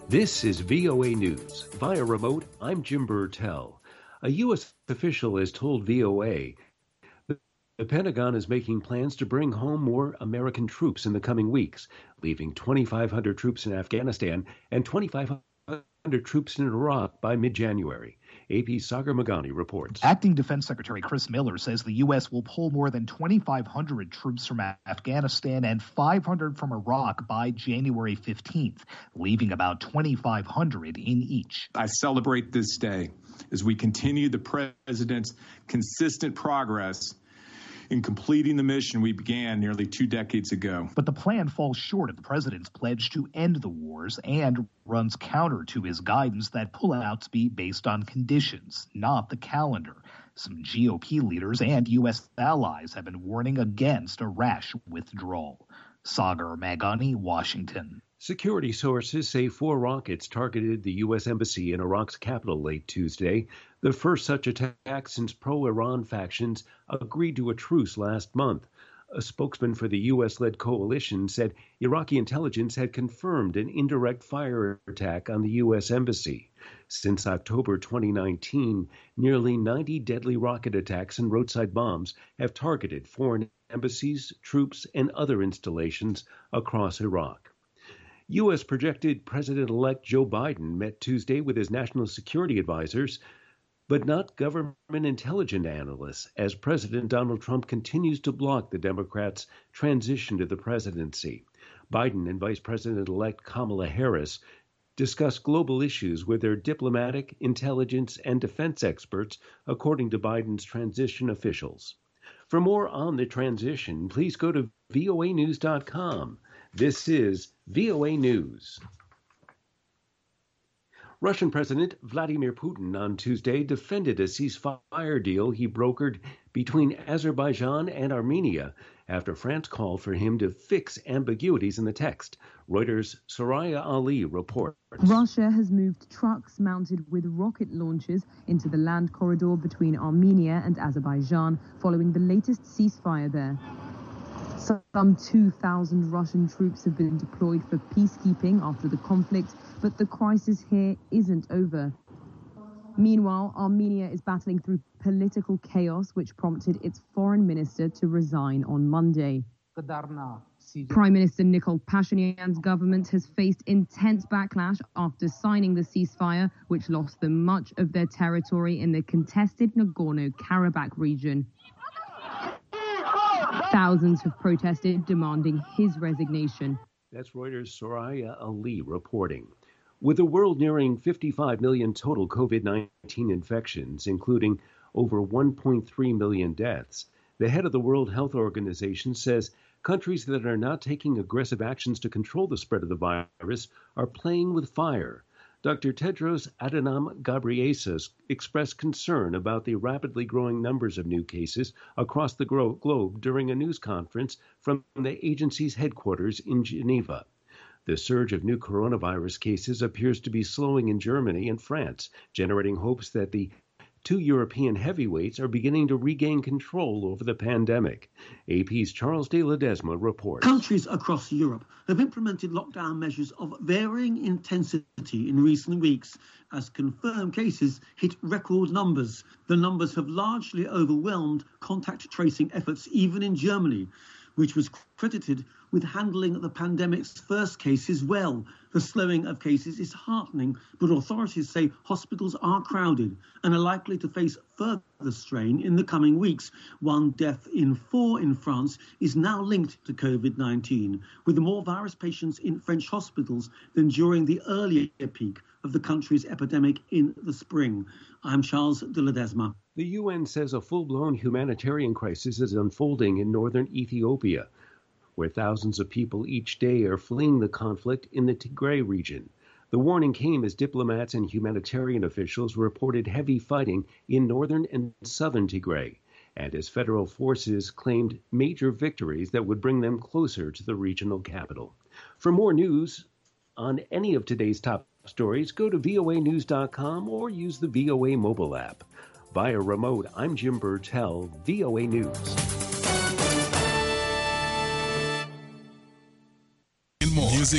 This is VOA News. Via remote, I'm Jim Burtell. A U.S. official has told VOA the Pentagon is making plans to bring home more American troops in the coming weeks, leaving 2,500 troops in Afghanistan and 2,500 troops in Iraq by mid-January. AP's Sagar Meghani reports. Acting Defense Secretary Chris Miller says the U.S. will pull more than 2,500 troops from Afghanistan and 500 from Iraq by January 15th, leaving about 2,500 in each. I celebrate this day as we continue the president's consistent progress in completing the mission we began nearly 2 decades ago. But the plan falls short of the president's pledge to end the wars and runs counter to his guidance that pullouts be based on conditions, not the calendar. Some GOP leaders and U.S. allies have been warning against a rash withdrawal. Sagar Meghani, Washington. Security sources say 4 rockets targeted the U.S. Embassy in Iraq's capital late Tuesday, the first such attack since pro-Iran factions agreed to a truce last month. A spokesman for the U.S.-led coalition said Iraqi intelligence had confirmed an indirect fire attack on the U.S. Embassy. Since October 2019, nearly 90 deadly rocket attacks and roadside bombs have targeted foreign embassies, troops, and other installations across Iraq. U.S. projected President-elect Joe Biden met Tuesday with his national security advisors, but not government intelligence analysts, as President Donald Trump continues to block the Democrats' transition to the presidency. Biden and Vice President-elect Kamala Harris discussed global issues with their diplomatic, intelligence, and defense experts, according to Biden's transition officials. For more on the transition, please go to voanews.com. This is VOA News. Russian President Vladimir Putin on Tuesday defended a ceasefire deal he brokered between Azerbaijan and Armenia after France called for him to fix ambiguities in the text. Reuters' Soraya Ali reports. Russia has moved trucks mounted with rocket launchers into the land corridor between Armenia and Azerbaijan following the latest ceasefire there. Some 2,000 Russian troops have been deployed for peacekeeping after the conflict, but the crisis here isn't over. Meanwhile, Armenia is battling through political chaos, which prompted its foreign minister to resign on Monday. Prime Minister Nikol Pashinyan's government has faced intense backlash after signing the ceasefire, which lost them much of their territory in the contested Nagorno-Karabakh region. Thousands have protested, demanding his resignation. That's Reuters' Soraya Ali reporting. With the world nearing 55 million total COVID-19 infections, including over 1.3 million deaths, the head of the World Health Organization says countries that are not taking aggressive actions to control the spread of the virus are playing with fire. Dr. Tedros Adhanom Ghebreyesus expressed concern about the rapidly growing numbers of new cases across the globe during a news conference from the agency's headquarters in Geneva. The surge of new coronavirus cases appears to be slowing in Germany and France, generating hopes that the 2 European heavyweights are beginning to regain control over the pandemic. AP's Charles de Ledesma reports. Countries across Europe have implemented lockdown measures of varying intensity in recent weeks as confirmed cases hit record numbers. The numbers have largely overwhelmed contact tracing efforts even in Germany, which was credited with handling the pandemic's first cases well. The slowing of cases is heartening, but authorities say hospitals are crowded and are likely to face further strain in the coming weeks. 1 death in 4 in France is now linked to COVID-19, with more virus patients in French hospitals than during the earlier peak of the country's epidemic in the spring. I'm Charles de Ledesma. The UN says a full-blown humanitarian crisis is unfolding in northern Ethiopia, where thousands of people each day are fleeing the conflict in the Tigray region. The warning came as diplomats and humanitarian officials reported heavy fighting in northern and southern Tigray, and as federal forces claimed major victories that would bring them closer to the regional capital. For more news on any of today's top stories, go to voanews.com or use the VOA mobile app. Via remote, I'm Jim Burtell, VOA News.